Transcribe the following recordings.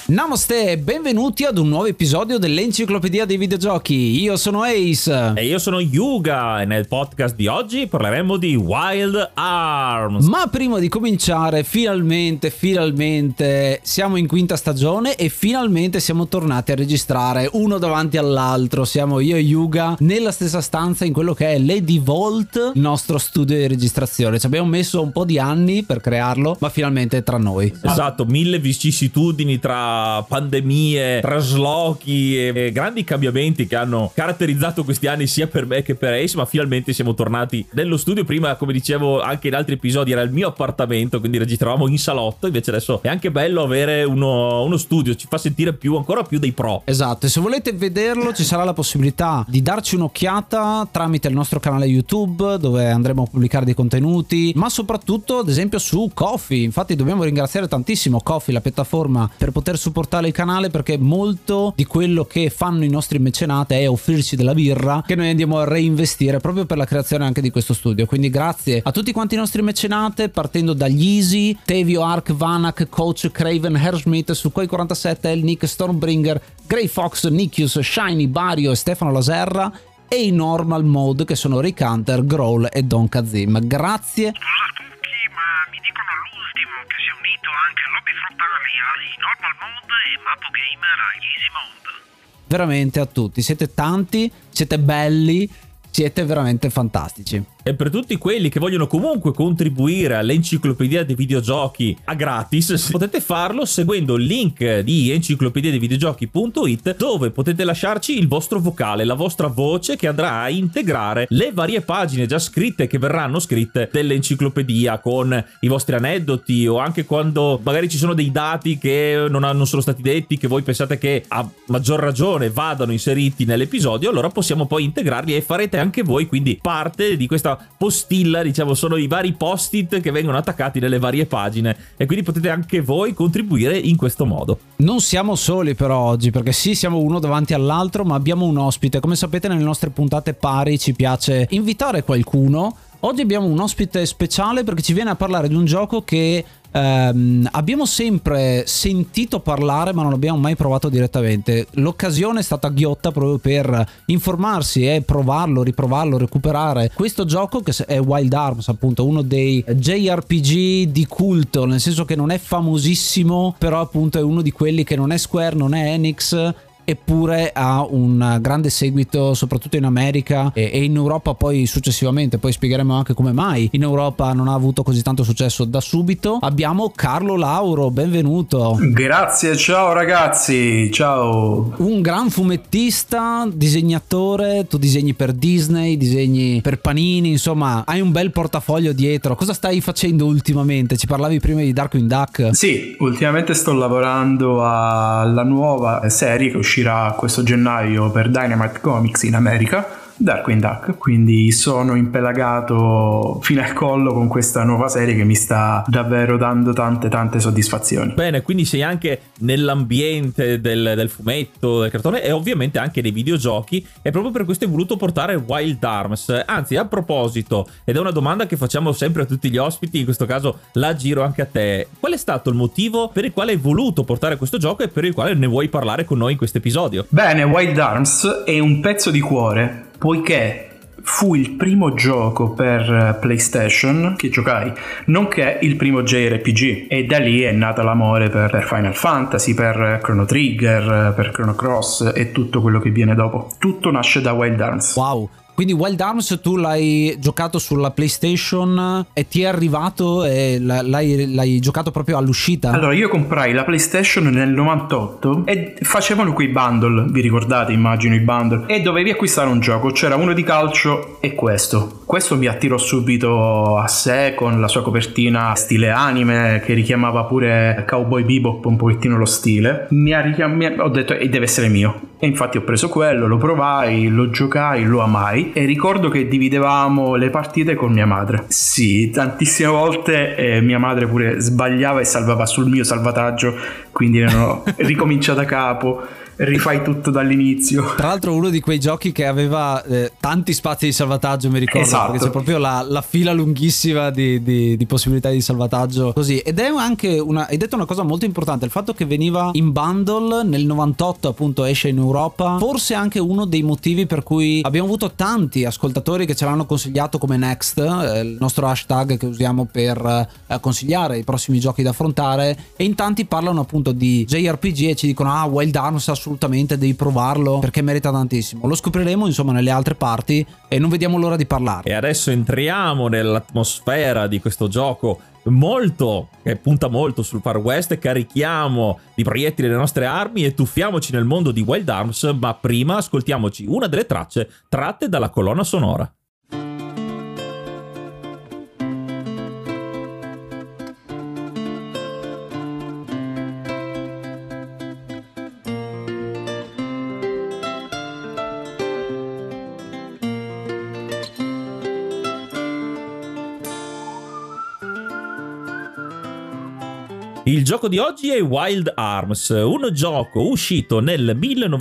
Namaste e benvenuti ad un nuovo episodio dell'Enciclopedia dei Videogiochi. Io sono Ace. E io sono Yuga e nel podcast di oggi parleremo di Wild Arms. Ma prima di cominciare, finalmente siamo in quinta stagione e finalmente siamo tornati a registrare uno davanti all'altro. Siamo io e Yuga nella stessa stanza in quello che è Lady Vault, il nostro studio di registrazione. Ci abbiamo messo un po' di anni per crearlo, ma finalmente è tra noi. Esatto, 1000 vicissitudini tra pandemie, traslochi e grandi cambiamenti che hanno caratterizzato questi anni sia per me che per Ace, ma finalmente siamo tornati nello studio. Prima, come dicevo anche in altri episodi, era il mio appartamento, quindi registravamo in salotto, invece adesso è anche bello avere uno studio, ci fa sentire ancora più dei pro. Esatto, e se volete vederlo ci sarà la possibilità di darci un'occhiata tramite il nostro canale YouTube, dove andremo a pubblicare dei contenuti, ma soprattutto ad esempio su Ko-fi. Infatti dobbiamo ringraziare tantissimo Ko-fi, la piattaforma per poter supportare il canale, perché molto di quello che fanno i nostri mecenate è offrirci della birra che noi andiamo a reinvestire proprio per la creazione anche di questo studio. Quindi grazie a tutti quanti i nostri mecenate, partendo dagli Easy, Tevio, Ark, Vanak, Coach, Craven, Herschmidt, Sukhoi47, El Nick, Stormbringer, Grey Fox, Nikius, Shiny, Bario e Stefano Laserra, e i Normal Mode che sono Rick Hunter, Growl e Don Kazim. Grazie. Mi dicono l'ultimo che si è unito anche Lobby Frontali ai Normal Mode e Mapo Gamer agli Easy Mode. Veramente a tutti, siete tanti, siete belli, siete veramente fantastici. E per tutti quelli che vogliono comunque contribuire all'Enciclopedia dei Videogiochi a gratis, potete farlo seguendo il link di enciclopediadeivideogiochi.it, dove potete lasciarci il vostro vocale, la vostra voce, che andrà a integrare le varie pagine già scritte che verranno scritte dell'enciclopedia, con i vostri aneddoti, o anche quando magari ci sono dei dati che non sono stati detti, che voi pensate che a maggior ragione vadano inseriti nell'episodio. Allora possiamo poi integrarli e farete anche voi quindi parte di questa postilla, diciamo, sono i vari post-it che vengono attaccati nelle varie pagine, e quindi potete anche voi contribuire in questo modo. Non siamo soli però oggi, perché sì, siamo uno davanti all'altro, ma abbiamo un ospite. Come sapete, nelle nostre puntate pari ci piace invitare qualcuno. Oggi abbiamo un ospite speciale perché ci viene a parlare di un gioco che abbiamo sempre sentito parlare, ma non abbiamo mai provato direttamente. L'occasione è stata ghiotta proprio per informarsi e provarlo, riprovarlo, recuperare questo gioco, che è Wild Arms, appunto uno dei JRPG di culto, nel senso che non è famosissimo, però appunto è uno di quelli che non è Square, non è Enix, eppure ha un grande seguito soprattutto in America e in Europa poi successivamente. Poi spiegheremo anche come mai in Europa non ha avuto così tanto successo da subito. Abbiamo Carlo Lauro, benvenuto. Grazie, ciao ragazzi, ciao. Un gran fumettista, disegnatore, tu disegni per Disney, disegni per Panini, insomma hai un bel portafoglio dietro. Cosa stai facendo ultimamente? Ci parlavi prima di Darkwing Duck. Sì, ultimamente sto lavorando alla nuova serie che uscirà questo gennaio per Dynamite Comics in America, Darkwing Duck, quindi sono impelagato fino al collo con questa nuova serie che mi sta davvero dando tante soddisfazioni. Bene, quindi sei anche nell'ambiente del fumetto, del cartone e ovviamente anche dei videogiochi, e proprio per questo hai voluto portare Wild Arms. Anzi, a proposito, ed è una domanda che facciamo sempre a tutti gli ospiti, in questo caso la giro anche a te: qual è stato il motivo per il quale hai voluto portare questo gioco e per il quale ne vuoi parlare con noi in questo episodio? Bene, Wild Arms è un pezzo di cuore, poiché fu il primo gioco per PlayStation che giocai, nonché il primo JRPG, e da lì è nato l'amore per Final Fantasy, per Chrono Trigger, per Chrono Cross e tutto quello che viene dopo. Tutto nasce da Wild Arms. Wow. Quindi Wild Arms tu l'hai giocato sulla PlayStation e ti è arrivato e l'hai giocato proprio all'uscita? Allora, io comprai la PlayStation nel 98 e facevano quei bundle, vi ricordate, immagino i bundle, e dovevi acquistare un gioco, c'era uno di calcio e questo mi attirò subito a sé, con la sua copertina stile anime che richiamava pure Cowboy Bebop un pochettino lo stile. Ho detto deve essere mio, e infatti ho preso quello, lo provai, lo giocai, lo amai, e ricordo che dividevamo le partite con mia madre. Sì, tantissime volte mia madre pure sbagliava e salvava sul mio salvataggio, quindi ricomincia da capo. rifai tutto dall'inizio. Tra l'altro uno di quei giochi che aveva tanti spazi di salvataggio, mi ricordo, Esatto. perché c'è proprio la fila lunghissima di possibilità di salvataggio così. Ed è anche hai detto una cosa molto importante, il fatto che veniva in bundle nel 98, appunto esce in Europa, forse anche uno dei motivi per cui abbiamo avuto tanti ascoltatori che ce l'hanno consigliato come Next, il nostro hashtag che usiamo per consigliare i prossimi giochi da affrontare, e in tanti parlano appunto di JRPG e ci dicono Wild Arms assolutamente devi provarlo perché merita tantissimo. Lo scopriremo insomma nelle altre parti e non vediamo l'ora di parlare. E adesso entriamo nell'atmosfera di questo gioco che punta molto sul Far West, carichiamo di proiettili le nostre armi e tuffiamoci nel mondo di Wild Arms, ma prima ascoltiamoci una delle tracce tratte dalla colonna sonora. Il gioco di oggi è Wild Arms, un gioco uscito nel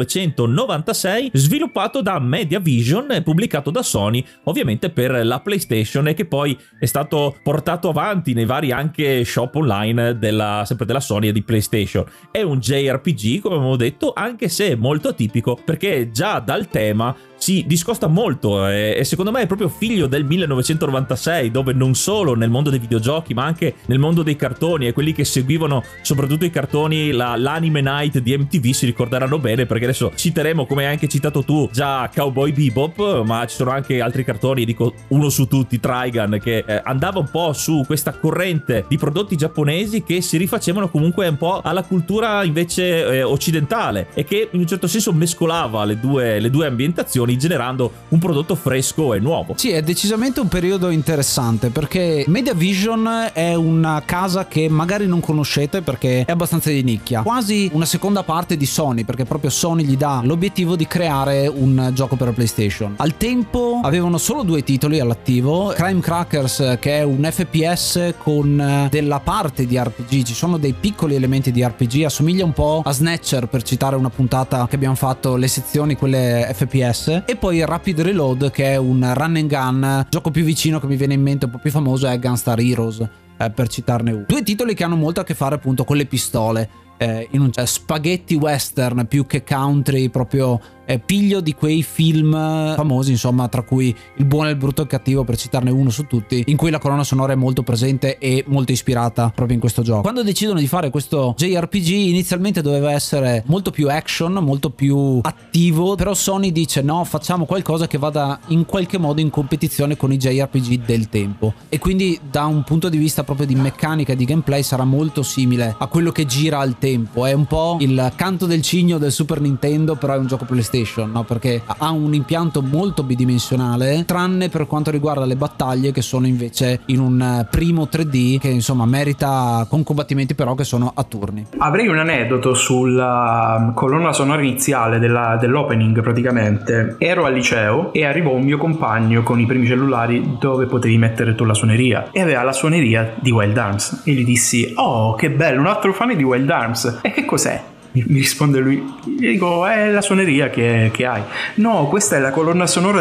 1996, sviluppato da Mediavision e pubblicato da Sony, ovviamente per la PlayStation, e che poi è stato portato avanti nei vari anche shop online sempre della Sony e di PlayStation. È un JRPG, come avevo detto, anche se è molto atipico perché già dal tema si discosta molto e secondo me è proprio figlio del 1996, dove non solo nel mondo dei videogiochi ma anche nel mondo dei cartoni, e quelli che seguivano soprattutto i cartoni, l'Anime Night di MTV si ricorderanno bene, perché adesso citeremo, come hai anche citato tu, già Cowboy Bebop, ma ci sono anche altri cartoni, dico uno su tutti, Trigun, che andava un po' su questa corrente di prodotti giapponesi che si rifacevano comunque un po' alla cultura invece occidentale, e che in un certo senso mescolava le due ambientazioni, generando un prodotto fresco e nuovo. Sì, è decisamente un periodo interessante, perché Mediavision è una casa che magari non conoscete perché è abbastanza di nicchia, quasi una seconda parte di Sony, perché proprio Sony gli dà l'obiettivo di creare un gioco per la PlayStation. Al tempo avevano solo 2 titoli all'attivo: Crime Crackers, che è un FPS con della parte di RPG, ci sono dei piccoli elementi di RPG, assomiglia un po' a Snatcher, per citare una puntata che abbiamo fatto, le sezioni quelle FPS, e poi Rapid Reload, che è un run and gun. Gioco più vicino che mi viene in mente, un po' più famoso, è Gunstar Heroes, per citarne uno. 2 titoli che hanno molto a che fare appunto con le pistole, in un spaghetti western più che country, proprio piglio di quei film famosi, insomma, tra cui Il buono, il brutto e il cattivo, per citarne uno su tutti, in cui la colonna sonora è molto presente e molto ispirata proprio in questo gioco. Quando decidono di fare questo JRPG, inizialmente doveva essere molto più action, molto più attivo, però Sony dice no, facciamo qualcosa che vada in qualche modo in competizione con i JRPG del tempo, e quindi da un punto di vista proprio di meccanica e di gameplay sarà molto simile a quello che gira al tempo. È un po' il Canto del Cigno del Super Nintendo, però è un gioco PlayStation, no? Perché ha un impianto molto bidimensionale, tranne per quanto riguarda le battaglie, che sono invece in un primo 3D che insomma merita, con combattimenti però che sono a turni. Avrei un aneddoto sulla colonna sonora iniziale dell'opening. Praticamente ero al liceo e arrivò un mio compagno con i primi cellulari dove potevi mettere tu la suoneria, e aveva la suoneria di Wild Arms, e gli dissi: oh, che bello, un altro fan di Wild Arms. E che cos'è? Mi risponde lui, gli dico: è la suoneria che hai. No, questa è la colonna sonora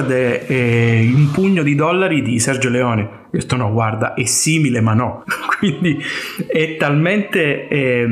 di Un pugno di dollari di Sergio Leone. Io ho detto: no, guarda, è simile ma no. Quindi è talmente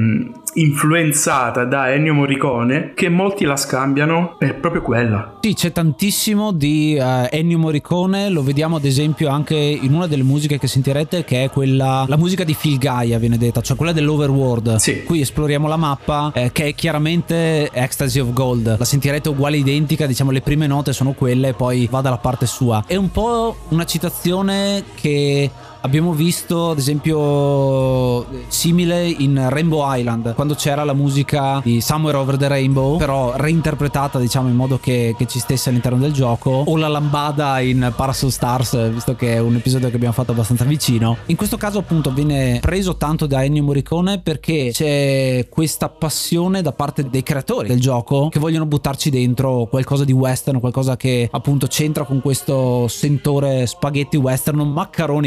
influenzata da Ennio Morricone che molti la scambiano per proprio quella. Sì, c'è tantissimo di Ennio Morricone, lo vediamo ad esempio anche in una delle musiche che sentirete, che è quella, la musica di Phil Gaia viene detta, cioè quella dell'Overworld. Sì. Qui esploriamo la mappa, che è chiaramente Ecstasy of Gold, la sentirete uguale identica, diciamo le prime note sono quelle, poi va dalla parte sua. È un po' una citazione che abbiamo visto ad esempio simile in Rainbow Island, quando c'era la musica di Somewhere Over the Rainbow, però reinterpretata diciamo in modo che ci stesse all'interno del gioco, o la lambada in Parasol Stars, visto che è un episodio che abbiamo fatto abbastanza vicino. In questo caso appunto viene preso tanto da Ennio Morricone perché c'è questa passione da parte dei creatori del gioco che vogliono buttarci dentro qualcosa di western, qualcosa che appunto c'entra con questo sentore spaghetti western, maccaroni western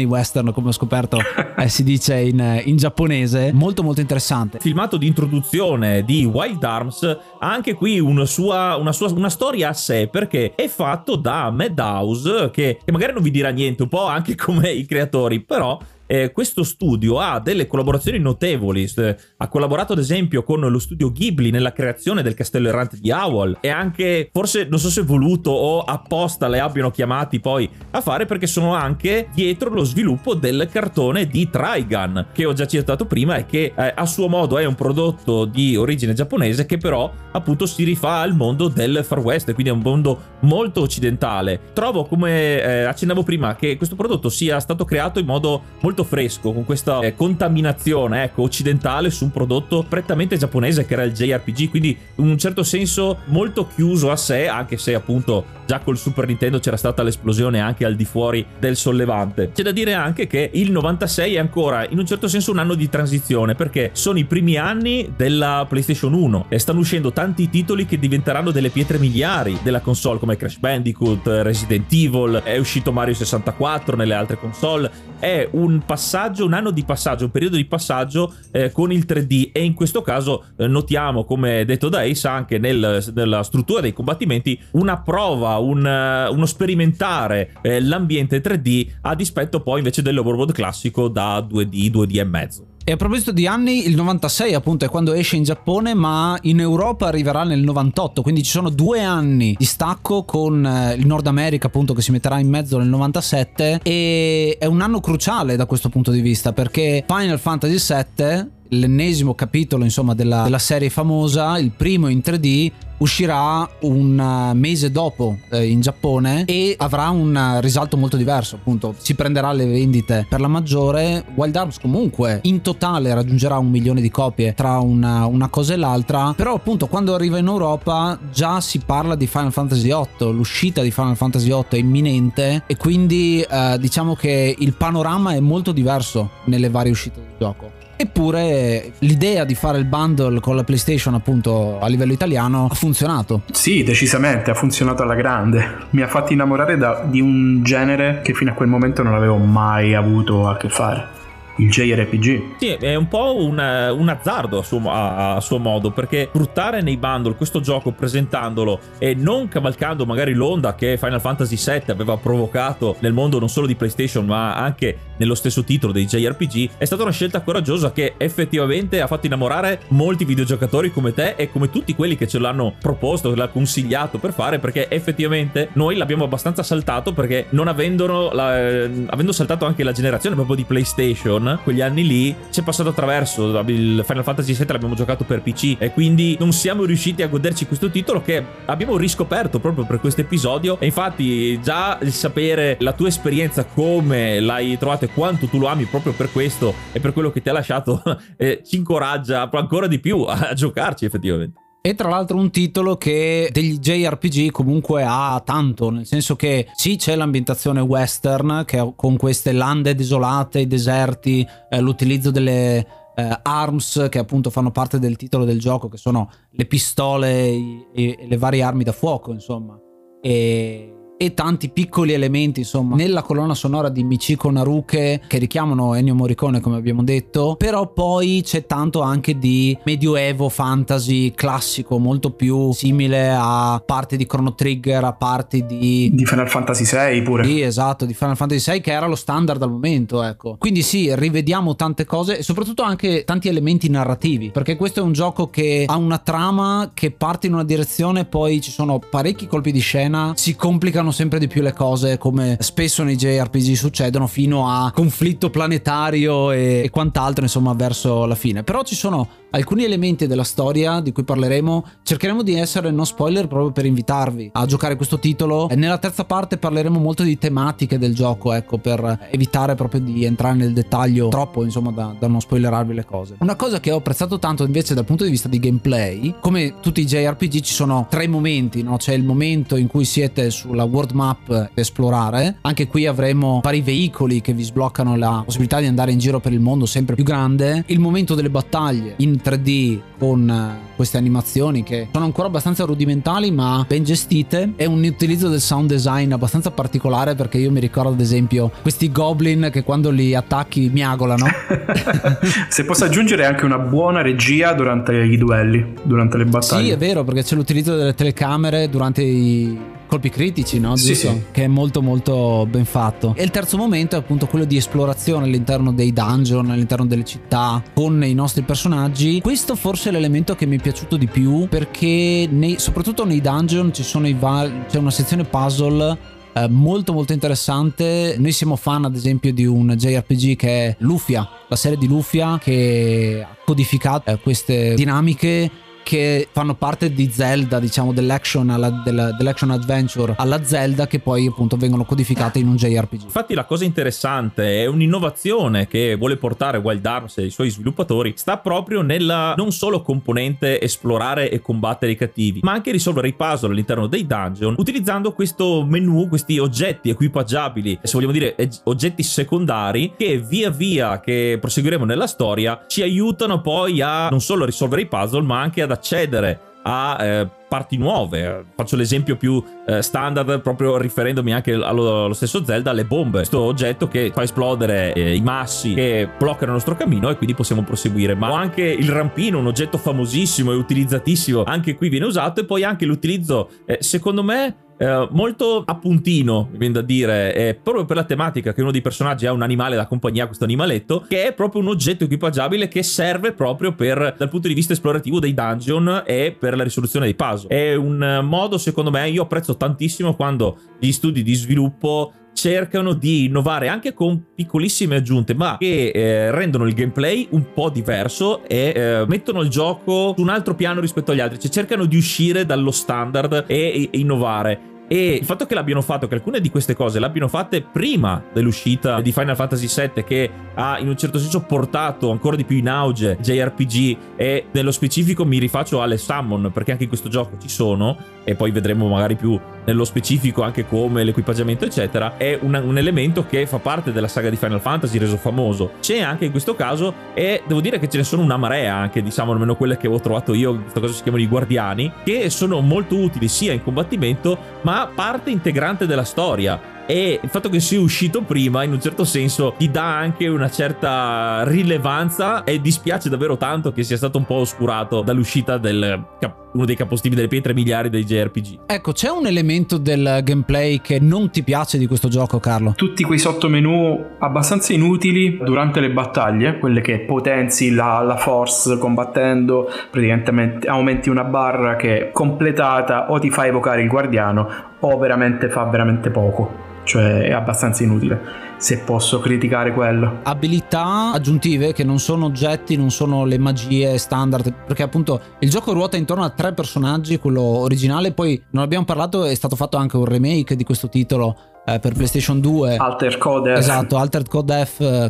western, come ho scoperto si dice in giapponese. Molto molto interessante. Filmato di introduzione di Wild Arms ha anche qui una storia a sé, perché è fatto da Madhouse, che magari non vi dirà niente, un po' anche come i creatori, però questo studio ha delle collaborazioni notevoli. Ha collaborato ad esempio con lo studio Ghibli nella creazione del Castello Errante di Howl, e anche, forse non so se voluto o apposta le abbiano chiamati poi a fare, perché sono anche dietro lo sviluppo del cartone di Trigun che ho già citato prima, e che a suo modo è un prodotto di origine giapponese, che però appunto si rifà al mondo del Far West, quindi è un mondo molto occidentale. Trovo, come accennavo prima, che questo prodotto sia stato creato in modo molto fresco, con questa contaminazione occidentale su un prodotto prettamente giapponese che era il JRPG, quindi in un certo senso molto chiuso a sé, anche se appunto già col Super Nintendo c'era stata l'esplosione anche al di fuori del sollevante. C'è da dire anche che il 96 è ancora in un certo senso un anno di transizione, perché sono i primi anni della PlayStation 1 e stanno uscendo tanti titoli che diventeranno delle pietre miliari della console, come Crash Bandicoot, Resident Evil, è uscito Mario 64 nelle altre console. È un passaggio, un anno di passaggio, un periodo di passaggio con il 3D, e in questo caso notiamo, come detto da Ace, anche nella struttura dei combattimenti una prova, uno sperimentare l'ambiente 3D a dispetto poi invece dell'overworld classico da 2D e mezzo. E a proposito di anni, il 96 appunto è quando esce in Giappone, ma in Europa arriverà nel 98, quindi ci sono 2 anni di stacco, con il Nord America appunto che si metterà in mezzo nel 97, e è un anno cruciale da questo punto di vista, perché Final Fantasy VII, l'ennesimo capitolo insomma della serie famosa, il primo in 3D, uscirà un mese dopo in Giappone, e avrà un risalto molto diverso, appunto si prenderà le vendite per la maggiore. Wild Arms comunque in totale raggiungerà 1 milione di copie tra una cosa e l'altra, però appunto quando arriva in Europa già si parla di Final Fantasy VIII, l'uscita di Final Fantasy VIII è imminente, e quindi diciamo che il panorama è molto diverso nelle varie uscite del gioco. Eppure l'idea di fare il bundle con la PlayStation appunto a livello italiano ha funzionato. Sì, decisamente ha funzionato alla grande. Mi ha fatto innamorare di un genere che fino a quel momento non avevo mai avuto a che fare. Il JRPG. Sì, è un po' un azzardo a suo modo, perché fruttare nei bundle questo gioco presentandolo e non cavalcando magari l'onda che Final Fantasy VII aveva provocato nel mondo non solo di PlayStation ma anche nello stesso titolo dei JRPG, è stata una scelta coraggiosa che effettivamente ha fatto innamorare molti videogiocatori come te e come tutti quelli che ce l'hanno proposto, che l'hanno consigliato per fare, perché effettivamente noi l'abbiamo abbastanza saltato, perché non avendo saltato anche la generazione proprio di PlayStation, quegli anni lì ci è passato attraverso. Il Final Fantasy VII l'abbiamo giocato per PC e quindi non siamo riusciti a goderci questo titolo, che abbiamo riscoperto proprio per questo episodio. E infatti già il sapere la tua esperienza, come l'hai trovato e quanto tu lo ami proprio per questo e per quello che ti ha lasciato, ci incoraggia ancora di più a giocarci effettivamente. E tra l'altro un titolo che degli JRPG comunque ha tanto, nel senso che sì, c'è l'ambientazione western che con queste lande desolate, i deserti, l'utilizzo delle arms che appunto fanno parte del titolo del gioco, che sono le pistole e le varie armi da fuoco insomma, e tanti piccoli elementi insomma nella colonna sonora di Michiko Naruke che richiamano Ennio Morricone, come abbiamo detto. Però poi c'è tanto anche di medioevo fantasy classico, molto più simile a parti di Chrono Trigger, a parti di Final Fantasy VI pure. Sì, esatto, di Final Fantasy VI, che era lo standard al momento, ecco. Quindi sì, rivediamo tante cose e soprattutto anche tanti elementi narrativi, perché questo è un gioco che ha una trama che parte in una direzione, poi ci sono parecchi colpi di scena, si complicano sempre di più le cose, come spesso nei JRPG succedono, fino a conflitto planetario e quant'altro insomma verso la fine. Però ci sono alcuni elementi della storia di cui parleremo. Cercheremo di essere non spoiler proprio per invitarvi a giocare questo titolo. Nella terza parte parleremo molto di tematiche del gioco, ecco, per evitare proprio di entrare nel dettaglio troppo insomma da non spoilerarvi le cose. Una cosa che ho apprezzato tanto invece dal punto di vista di gameplay, come tutti i JRPG ci sono 3 momenti, no? C'è il momento in cui siete sulla world map a esplorare, anche qui avremo vari veicoli che vi sbloccano la possibilità di andare in giro per il mondo sempre più grande, il momento delle battaglie in 3D con queste animazioni che sono ancora abbastanza rudimentali ma ben gestite, e un utilizzo del sound design abbastanza particolare, perché io mi ricordo ad esempio questi goblin che quando li attacchi miagolano. Se posso aggiungere anche una buona regia durante i duelli, durante le battaglie. Sì, è vero, perché c'è l'utilizzo delle telecamere durante i colpi critici, no? Sì, Giusto? sì. Che è molto molto ben fatto. E il terzo momento è appunto quello di esplorazione all'interno dei dungeon, all'interno delle città con i nostri personaggi. Questo forse è l'elemento che mi è piaciuto di più, perché soprattutto nei dungeon ci sono c'è una sezione puzzle molto molto interessante. Noi siamo fan ad esempio di un JRPG che è Lufia, la serie di Lufia, che ha codificato queste dinamiche che fanno parte di Zelda, diciamo dell'action adventure alla Zelda, che poi appunto vengono codificate in un JRPG. Infatti la cosa interessante è un'innovazione che vuole portare Wild Arms e i suoi sviluppatori, sta proprio nella non solo componente esplorare e combattere i cattivi, ma anche risolvere i puzzle all'interno dei dungeon utilizzando questo menu, questi oggetti equipaggiabili, se vogliamo dire oggetti secondari, che via via che proseguiremo nella storia ci aiutano poi a non solo risolvere i puzzle ma anche ad accedere a parti nuove. Faccio l'esempio più standard, proprio riferendomi anche allo stesso Zelda, le bombe, questo oggetto che fa esplodere i massi che bloccano il nostro cammino e quindi possiamo proseguire. Ma anche il rampino, un oggetto famosissimo e utilizzatissimo, anche qui viene usato. E poi anche l'utilizzo secondo me molto a puntino, mi viene da dire, proprio per la tematica che uno dei personaggi ha un animale da compagnia, questo animaletto, che è proprio un oggetto equipaggiabile che serve proprio dal punto di vista esplorativo dei dungeon e per la risoluzione dei puzzle. È un modo, secondo me, io apprezzo tantissimo quando gli studi di sviluppo cercano di innovare anche con piccolissime aggiunte, ma che rendono il gameplay un po' diverso e mettono il gioco su un altro piano rispetto agli altri, cioè cercano di uscire dallo standard e innovare. E il fatto che l'abbiano fatto, che alcune di queste cose l'abbiano fatte prima dell'uscita di Final Fantasy VII, che ha in un certo senso portato ancora di più in auge JRPG, e nello specifico mi rifaccio alle Summon, perché anche in questo gioco ci sono, e poi vedremo magari più nello specifico anche come l'equipaggiamento eccetera, è un elemento che fa parte della saga di Final Fantasy reso famoso. C'è anche in questo caso, e devo dire che ce ne sono una marea anche, diciamo almeno quelle che ho trovato io, in questo caso si chiamano i guardiani, che sono molto utili sia in combattimento ma parte integrante della storia. E il fatto che sia uscito prima in un certo senso ti dà anche una certa rilevanza, e dispiace davvero tanto che sia stato un po' oscurato dall'uscita uno dei capostipiti, delle pietre miliari dei JRPG. Ecco, c'è un elemento del gameplay che non ti piace di questo gioco, Carlo? Tutti quei sottomenu abbastanza inutili durante le battaglie, quelle che potenzi la force combattendo, praticamente aumenti una barra che completata o ti fa evocare il guardiano o veramente fa veramente poco. Cioè è abbastanza inutile, se posso criticare quello. Abilità aggiuntive che non sono oggetti, non sono le magie standard, perché appunto il gioco ruota intorno a 3 personaggi, quello originale, poi non abbiamo parlato, è stato fatto anche un remake di questo titolo per PlayStation 2, Altered Code F. Esatto, Altered Code F,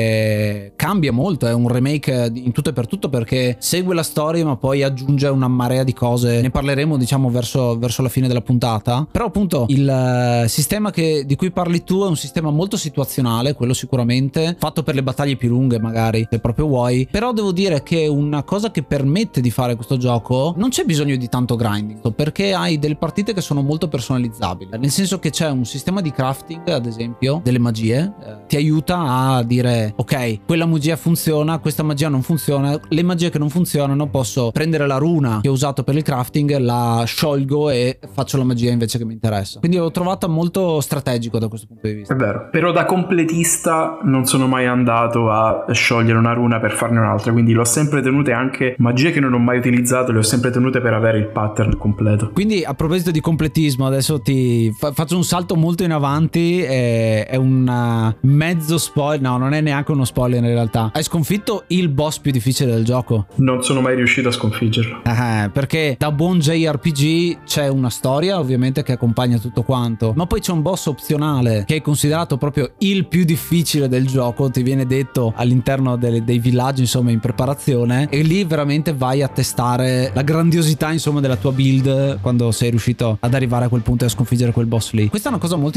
che cambia molto, è un remake in tutto e per tutto, perché segue la storia ma poi aggiunge una marea di cose. Ne parleremo diciamo verso la fine della puntata. Però appunto il sistema di cui parli tu è un sistema molto situazionale, quello sicuramente, fatto per le battaglie più lunghe magari, se proprio vuoi. Però devo dire che una cosa che permette di fare questo gioco, non c'è bisogno di tanto grinding, perché hai delle partite che sono molto personalizzabili, nel senso che c'è un sistema di crafting, ad esempio delle magie, ti aiuta a dire ok, quella magia funziona, questa magia non funziona. Le magie che non funzionano posso prendere la runa che ho usato per il crafting, la sciolgo e faccio la magia invece che mi interessa. Quindi l'ho trovata molto strategico da questo punto di vista. È vero, però da completista non sono mai andato a sciogliere una runa per farne un'altra, quindi l'ho sempre tenute, anche magie che non ho mai utilizzato le ho sempre tenute per avere il pattern completo. Quindi a proposito di completismo, adesso ti faccio un salto molto in avanti, è un mezzo spoiler, no, non è neanche uno spoiler in realtà. Hai sconfitto il boss più difficile del gioco? Non sono mai riuscito a sconfiggerlo. Perché da buon JRPG c'è una storia ovviamente che accompagna tutto quanto, ma poi c'è un boss opzionale che è considerato proprio il più difficile del gioco, ti viene detto all'interno dei villaggi insomma in preparazione, e lì veramente vai a testare la grandiosità insomma della tua build quando sei riuscito ad arrivare a quel punto e a sconfiggere quel boss lì. Questa è una cosa molto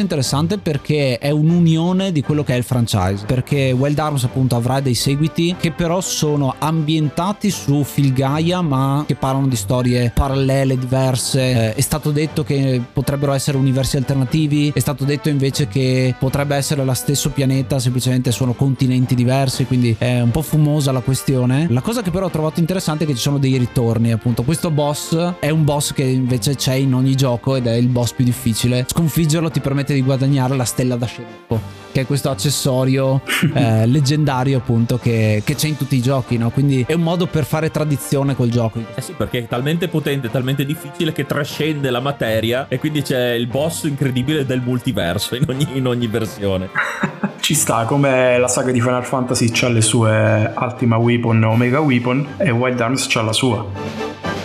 interessante perché è un'unione di quello che è il franchise, perché Wild Arms appunto avrà dei seguiti che però sono ambientati su Phil Gaia ma che parlano di storie parallele, diverse. È stato detto che potrebbero essere universi alternativi, è stato detto invece che potrebbe essere lo stesso pianeta, semplicemente sono continenti diversi, quindi è un po' fumosa la questione. La cosa che però ho trovato interessante è che ci sono dei ritorni, appunto questo boss è un boss che invece c'è in ogni gioco ed è il boss più difficile. Sconfiggerlo ti permette di guadagnare la stella da sceriffo, che è questo accessorio leggendario appunto che c'è in tutti i giochi, no? Quindi è un modo per fare tradizione col gioco. Sì, perché è talmente potente, talmente difficile che trascende la materia e quindi c'è il boss incredibile del multiverso in ogni versione. Ci sta, come la saga di Final Fantasy c'ha le sue Ultima Weapon, Omega Weapon, e Wild Arms c'ha la sua.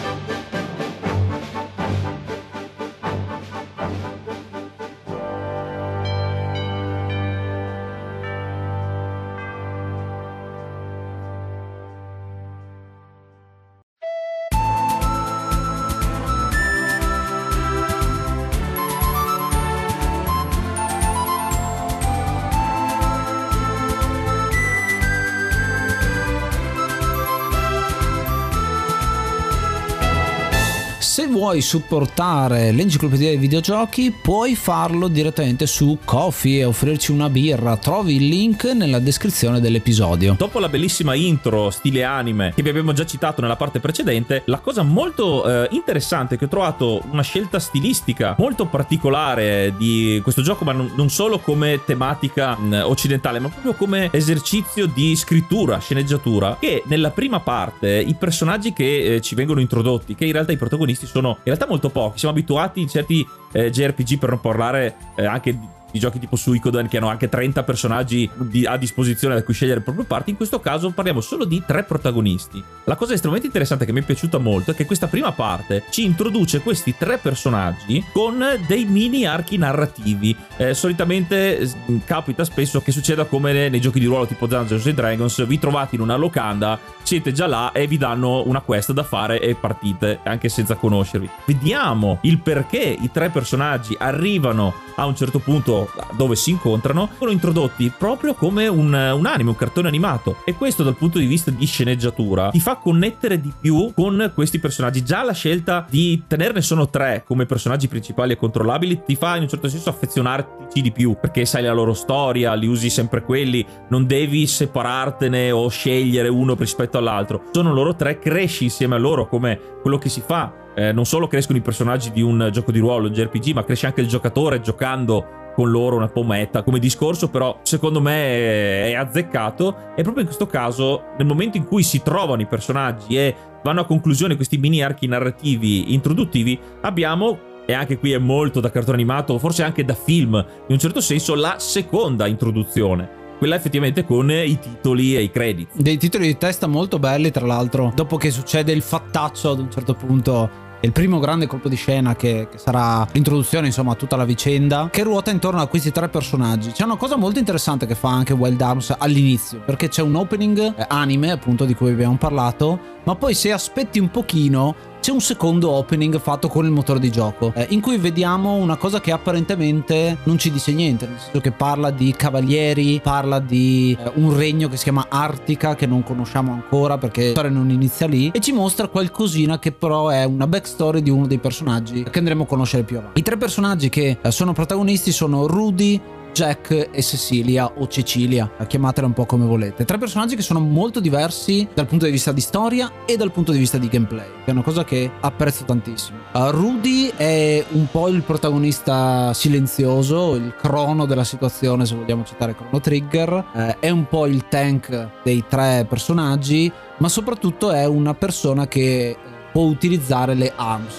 Se vuoi supportare l'enciclopedia dei videogiochi puoi farlo direttamente su Ko-fi e offrirci una birra. Trovi il link nella descrizione dell'episodio. Dopo la bellissima intro stile anime che vi abbiamo già citato nella parte precedente, la cosa molto interessante è che ho trovato una scelta stilistica molto particolare di questo gioco, ma non solo come tematica occidentale, ma proprio come esercizio di scrittura, sceneggiatura, che nella prima parte i personaggi che ci vengono introdotti, che in realtà i protagonisti sono in realtà molto pochi. Siamo abituati in certi JRPG, per non parlare anche di giochi tipo Suikoden, che hanno anche 30 personaggi a disposizione da cui scegliere le proprie parti. In questo caso parliamo solo di 3 protagonisti. La cosa estremamente interessante che mi è piaciuta molto è che questa prima parte ci introduce questi 3 personaggi con dei mini archi narrativi. Solitamente capita spesso che succeda come nei giochi di ruolo tipo Dungeons & Dragons: vi trovate in una locanda, siete già là e vi danno una quest da fare e partite anche senza conoscervi. Vediamo il perché i 3 personaggi arrivano a un certo punto dove si incontrano, sono introdotti proprio come un anime, un cartone animato, e questo dal punto di vista di sceneggiatura ti fa connettere di più con questi personaggi. Già la scelta di tenerne sono 3 come personaggi principali e controllabili ti fa in un certo senso affezionarti di più, perché sai la loro storia, li usi sempre quelli, non devi separartene o scegliere uno rispetto all'altro, sono loro 3, cresci insieme a loro come quello che si fa. Non solo crescono i personaggi di un gioco di ruolo, un JRPG, ma cresce anche il giocatore giocando con loro, una po' meta come discorso, però secondo me è azzeccato. E proprio in questo caso, nel momento in cui si trovano i personaggi e vanno a conclusione questi mini archi narrativi introduttivi, abbiamo, e anche qui è molto da cartone animato, forse anche da film in un certo senso, la seconda introduzione, quella effettivamente con i titoli e i credit. Dei titoli di testa molto belli, tra l'altro, dopo che succede il fattaccio ad un certo punto. Il primo grande colpo di scena che sarà l'introduzione, insomma, a tutta la vicenda, che ruota intorno a questi 3 personaggi. C'è una cosa molto interessante che fa anche Wild Arms all'inizio, perché c'è un opening anime, appunto, di cui abbiamo parlato, ma poi se aspetti un pochino c'è un secondo opening fatto con il motore di gioco, in cui vediamo una cosa che apparentemente non ci dice niente, nel senso che parla di cavalieri, parla di un regno che si chiama Artica, che non conosciamo ancora perché la storia non inizia lì, e ci mostra qualcosina che però è una backstory di uno dei personaggi che andremo a conoscere più avanti. I 3 personaggi che sono protagonisti sono Rudy, Jack e Cecilia, o Cecilia, chiamatela un po' come volete. 3 personaggi che sono molto diversi dal punto di vista di storia e dal punto di vista di gameplay, che è una cosa che apprezzo tantissimo. Rudy è un po' il protagonista silenzioso, il crono della situazione, se vogliamo citare Chrono Trigger, è un po' il tank dei 3 personaggi, ma soprattutto è una persona che può utilizzare le arms,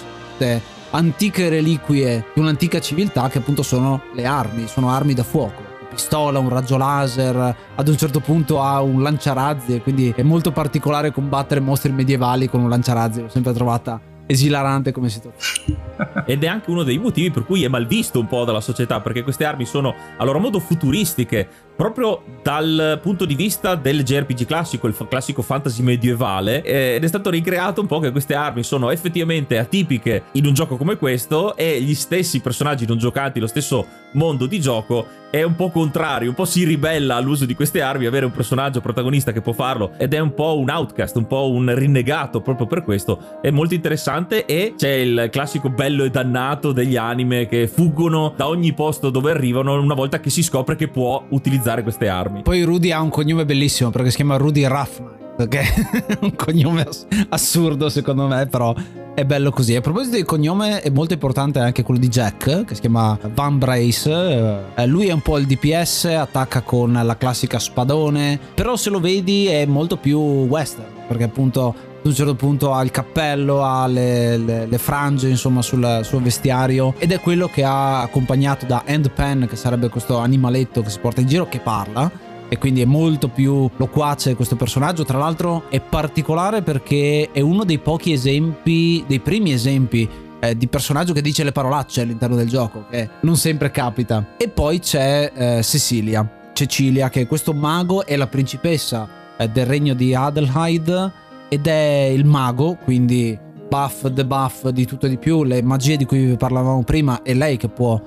antiche reliquie di un'antica civiltà, che appunto sono le armi, sono armi da fuoco. Una pistola, un raggio laser, ad un certo punto ha un lanciarazzi, quindi è molto particolare combattere mostri medievali con un lanciarazzi, l'ho sempre trovata esilarante come situazione. Ed è anche uno dei motivi per cui è mal visto un po' dalla società, perché queste armi sono a loro modo futuristiche, proprio dal punto di vista del JRPG classico, il classico fantasy medievale, ed è stato ricreato un po' che queste armi sono effettivamente atipiche in un gioco come questo, e gli stessi personaggi non giocanti, lo stesso mondo di gioco è un po' contrario, un po' si ribella all'uso di queste armi, avere un personaggio protagonista che può farlo, ed è un po' un outcast, un po' un rinnegato proprio per questo. È molto interessante, e c'è il classico bello e dannato degli anime che fuggono da ogni posto dove arrivano una volta che si scopre che può utilizzare queste armi. Poi Rudy ha un cognome bellissimo perché si chiama Rudy Roughnight, che è un cognome assurdo secondo me, però è bello così. A proposito del cognome, è molto importante anche quello di Jack, che si chiama Van Brace. Lui è un po' il DPS, attacca con la classica spadone, però se lo vedi è molto più western, perché appunto ad un certo punto ha il cappello, ha le frange insomma sul suo vestiario, ed è quello che ha accompagnato da Handpan, che sarebbe questo animaletto che si porta in giro, che parla, e quindi è molto più loquace questo personaggio. Tra l'altro è particolare perché è uno dei pochi esempi, dei primi esempi di personaggio che dice le parolacce all'interno del gioco, che non sempre capita. E poi c'è Cecilia, che è questo mago, è la principessa del regno di Adelheid, ed è il mago, quindi buff, debuff, di tutto e di più. Le magie di cui vi parlavamo prima è lei che può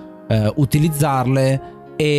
utilizzarle,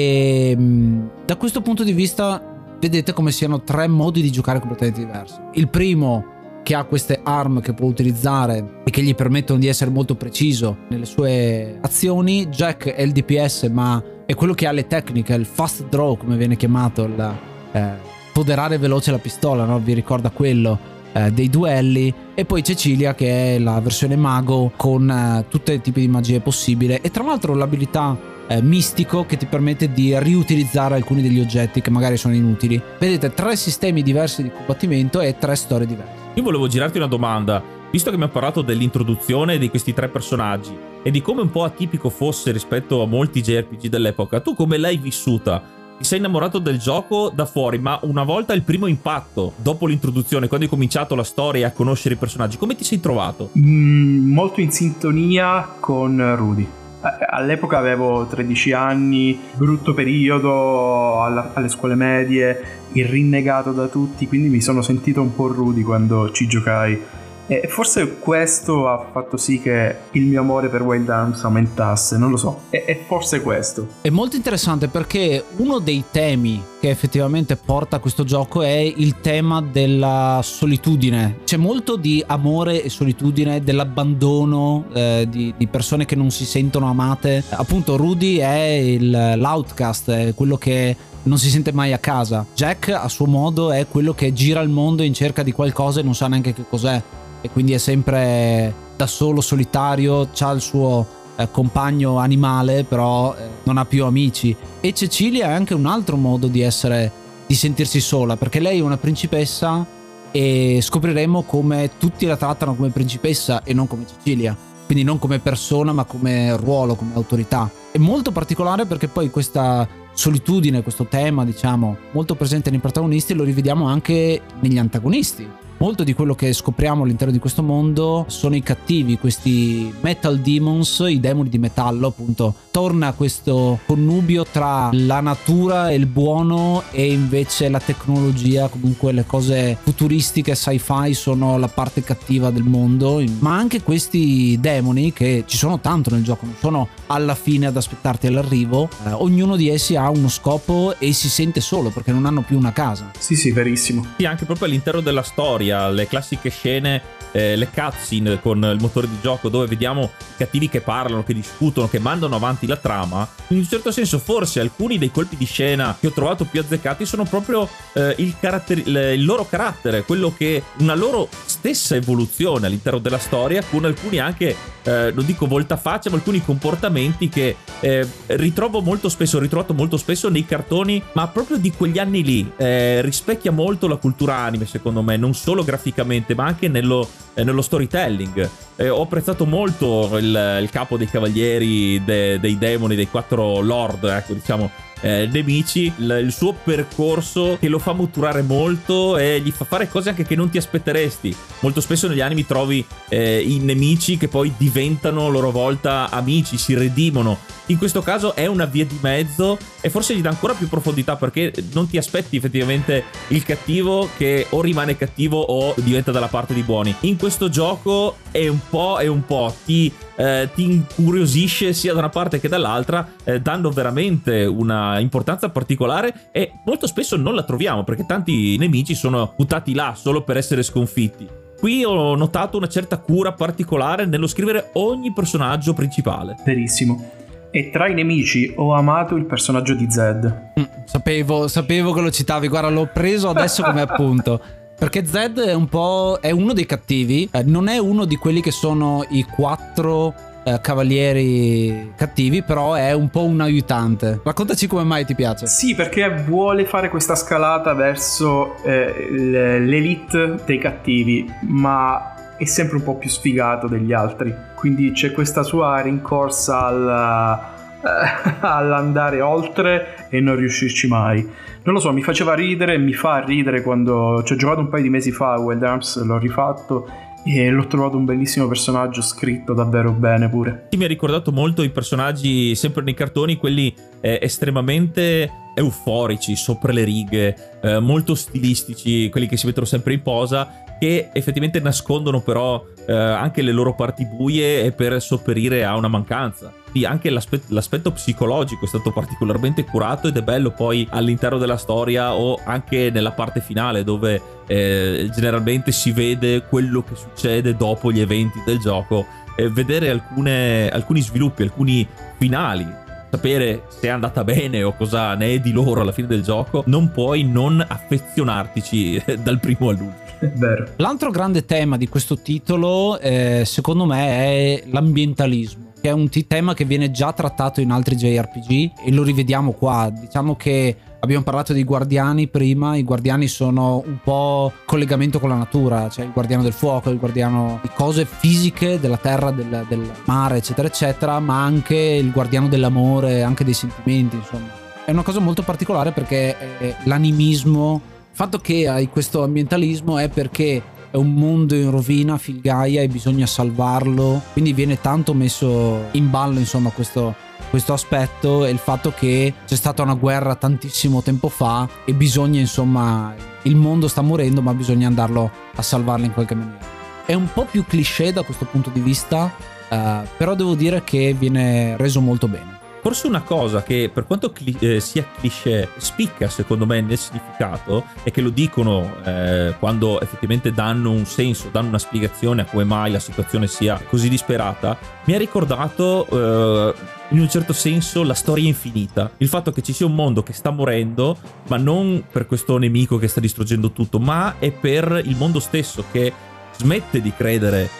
e da questo punto di vista vedete come siano tre modi di giocare completamente diversi. Il primo, che ha queste armi che può utilizzare e che gli permettono di essere molto preciso nelle sue azioni. Jack è il DPS, ma è quello che ha le tecniche, il fast draw come viene chiamato, il foderare veloce la pistola, no? Vi ricorda quello dei duelli. E poi Cecilia, che è la versione mago con tutti i tipi di magie possibili, e tra l'altro l'abilità mistico che ti permette di riutilizzare alcuni degli oggetti che magari sono inutili. Vedete, 3 sistemi diversi di combattimento e 3 storie diverse. Io volevo girarti una domanda, visto che mi ha parlato dell'introduzione di questi 3 personaggi e di come un po' atipico fosse rispetto a molti JRPG dell'epoca. Tu come l'hai vissuta? Ti sei innamorato del gioco da fuori, ma una volta il primo impatto, dopo l'introduzione, quando hai cominciato la storia e a conoscere i personaggi, come ti sei trovato? Molto in sintonia con Rudy. All'epoca avevo 13 anni, brutto periodo alle scuole medie, il rinnegato da tutti, quindi mi sono sentito un po' Rudy quando ci giocai. E forse questo ha fatto sì che il mio amore per Wild Arms aumentasse, non lo so, è forse questo. È molto interessante perché uno dei temi che effettivamente porta a questo gioco è il tema della solitudine. C'è molto di amore e solitudine, dell'abbandono, di persone che non si sentono amate. Appunto Rudy è l'outcast, è quello che non si sente mai a casa. Jack a suo modo è quello che gira il mondo in cerca di qualcosa e non sa neanche che cos'è, e quindi è sempre da solo, solitario, c'ha il suo compagno animale, però non ha più amici. E Cecilia è anche un altro modo di sentirsi sola, perché lei è una principessa e scopriremo come tutti la trattano come principessa e non come Cecilia, quindi non come persona ma come ruolo, come autorità. È molto particolare perché poi questa solitudine, questo tema diciamo molto presente nei protagonisti, lo rivediamo anche negli antagonisti. Molto di quello che scopriamo all'interno di questo mondo sono i cattivi, questi Metal Demons, i demoni di metallo, appunto. Torna questo connubio tra la natura e il buono e invece la tecnologia, comunque le cose futuristiche, sci-fi sono la parte cattiva del mondo. Ma anche questi demoni, che ci sono tanto nel gioco, non sono alla fine ad aspettarti all'arrivo, ognuno di essi ha uno scopo e si sente solo perché non hanno più una casa. Sì, verissimo. Sì, anche proprio all'interno della storia, le classiche scene, le cutscene con il motore di gioco dove vediamo i cattivi che parlano, che discutono, che mandano avanti la trama. In un certo senso forse alcuni dei colpi di scena che ho trovato più azzeccati sono proprio il loro carattere, quello che una loro stessa evoluzione all'interno della storia, con alcuni anche non dico voltafaccia, ma alcuni comportamenti che ritrovato molto spesso nei cartoni, ma proprio di quegli anni lì. Rispecchia molto la cultura anime, secondo me, non solo graficamente ma anche nello nello storytelling. Ho apprezzato molto il capo dei cavalieri dei demoni, dei 4 lord, ecco, diciamo, nemici, il suo percorso che lo fa maturare molto e gli fa fare cose anche che non ti aspetteresti. Molto spesso negli anime trovi i nemici che poi diventano a loro volta amici, si redimono. In questo caso è una via di mezzo e forse gli dà ancora più profondità, perché non ti aspetti effettivamente il cattivo che o rimane cattivo o diventa dalla parte dei buoni. In questo gioco è un po' ti incuriosisce sia da una parte che dall'altra, dando veramente una importanza particolare, e molto spesso non la troviamo perché tanti nemici sono buttati là solo per essere sconfitti. Qui ho notato una certa cura particolare nello scrivere ogni personaggio principale. Verissimo. E tra i nemici ho amato il personaggio di Zed. Sapevo che lo citavi, guarda, l'ho preso adesso come appunto. Perché Zed è uno dei cattivi, non è uno di quelli che sono i 4 cavalieri cattivi, però è un po' un aiutante. Raccontaci come mai ti piace. Sì, perché vuole fare questa scalata verso l'elite dei cattivi, ma è sempre un po' più sfigato degli altri. Quindi c'è questa sua rincorsa all'andare oltre e non riuscirci mai. Non lo so, mi faceva ridere, mi fa ridere quando ci ho giocato un paio di mesi fa a Wild Arms, l'ho rifatto e l'ho trovato un bellissimo personaggio, scritto davvero bene pure. Mi ha ricordato molto i personaggi sempre nei cartoni, quelli estremamente euforici, sopra le righe, molto stilistici, quelli che si mettono sempre in posa, che effettivamente nascondono però anche le loro parti buie e per sopperire a una mancanza. Quindi anche l'aspetto psicologico è stato particolarmente curato, ed è bello poi all'interno della storia o anche nella parte finale, dove generalmente si vede quello che succede dopo gli eventi del gioco, vedere alcuni sviluppi, alcuni finali, sapere se è andata bene o cosa ne è di loro alla fine del gioco. Non puoi non affezionartici dal primo all'ultimo. È vero. L'altro grande tema di questo titolo secondo me è l'ambientalismo, che è un tema che viene già trattato in altri JRPG e lo rivediamo qua. Diciamo che abbiamo parlato dei guardiani prima, i guardiani sono un po' collegamento con la natura, cioè il guardiano del fuoco, il guardiano di cose fisiche, della terra, del mare, eccetera eccetera, ma anche il guardiano dell'amore, anche dei sentimenti, insomma. È una cosa molto particolare perché l'animismo, il fatto che hai questo ambientalismo è perché è un mondo in rovina, Filgaia, e bisogna salvarlo, quindi viene tanto messo in ballo, insomma, questo aspetto, e il fatto che c'è stata una guerra tantissimo tempo fa e bisogna, insomma, il mondo sta morendo ma bisogna andarlo a salvarlo in qualche maniera. È un po' più cliché da questo punto di vista, però devo dire che viene reso molto bene. Forse una cosa che, per quanto sia cliché, spicca secondo me nel significato, e che lo dicono quando effettivamente danno un senso, danno una spiegazione a come mai la situazione sia così disperata, mi ha ricordato in un certo senso la storia infinita. Il fatto che ci sia un mondo che sta morendo, ma non per questo nemico che sta distruggendo tutto, ma è per il mondo stesso che smette di credere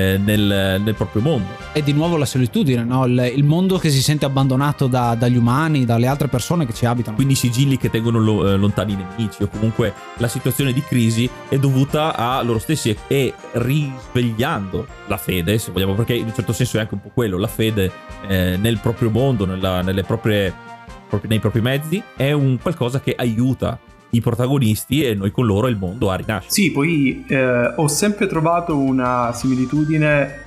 nel proprio mondo. E di nuovo la solitudine, no? Il mondo che si sente abbandonato dagli umani, dalle altre persone che ci abitano. Quindi i sigilli che tengono lontani i nemici, o comunque la situazione di crisi è dovuta a loro stessi, e risvegliando la fede, se vogliamo, perché in un certo senso è anche un po' quello, la fede nel proprio mondo, nei propri mezzi, è un qualcosa che aiuta i protagonisti e noi con loro il mondo a rinascere. Sì, poi ho sempre trovato una similitudine,